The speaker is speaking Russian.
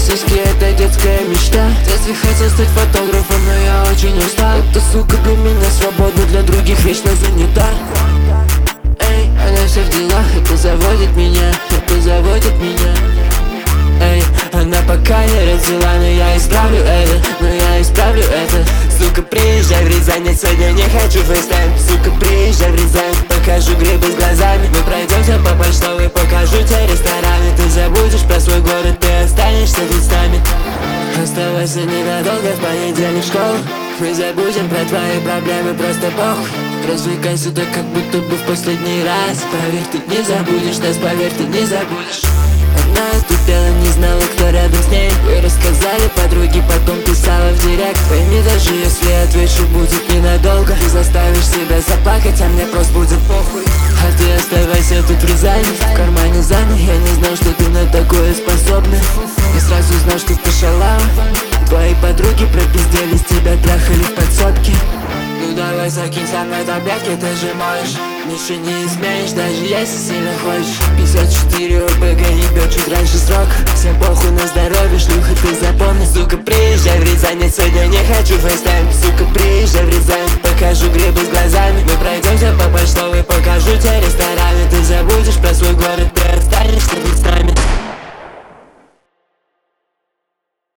сиськи — это детская мечта. В детстве хотел стать фотографом, но я очень устал. Эта сука для меня свободна, для других вечно занята. Эй, она вся в делах, это заводит меня, это заводит меня. Эй, она пока не родила, но я исправлю это, Сука, приезжай в Рязань, я сегодня не хочу фейстайм. Сука, приезжай в Рязань, покажу грибы с глазами. Мы пройдемся по почтовой, покажу тебе рестораны. Ты забудешь про свой город, ты останешься тут с нами. Оставайся ненадолго, в понедельник в школу. Мы забудем про твои проблемы, просто похуй. Развлекайся так, как будто бы в последний раз. Поверь, ты не забудешь нас, поверь, ты не забудешь. Она отупела, не знала, кто рядом с ней. Ей рассказали подруги, потом писала в директ. Пойми, даже если отвечу, будет ненадолго. Ты заставишь себя заплакать, а мне просто будет похуй. А ты оставайся тут в Рязани, в кармане замок. Я не знал, что ты на такое способна. Я сразу знал, что ты шалава. Твои подруги пропизделись, тебя трахали в подсобке. Ну давай закинь со мной таблетки, ты же можешь. Ничего не изменишь, даже если сильно хочешь. 54 ОПГ ебет чуть раньше срока. Всем похуй на здоровье, шлюха, ты запомни. Сука, приезжай в Рязань, я сегодня не хочу фейстайм. Сука, приезжай в Рязань, покажу грибы с глазами. Мы пройдемся по почтовой, покажу тебе рестораны. Ты забудешь про свой город,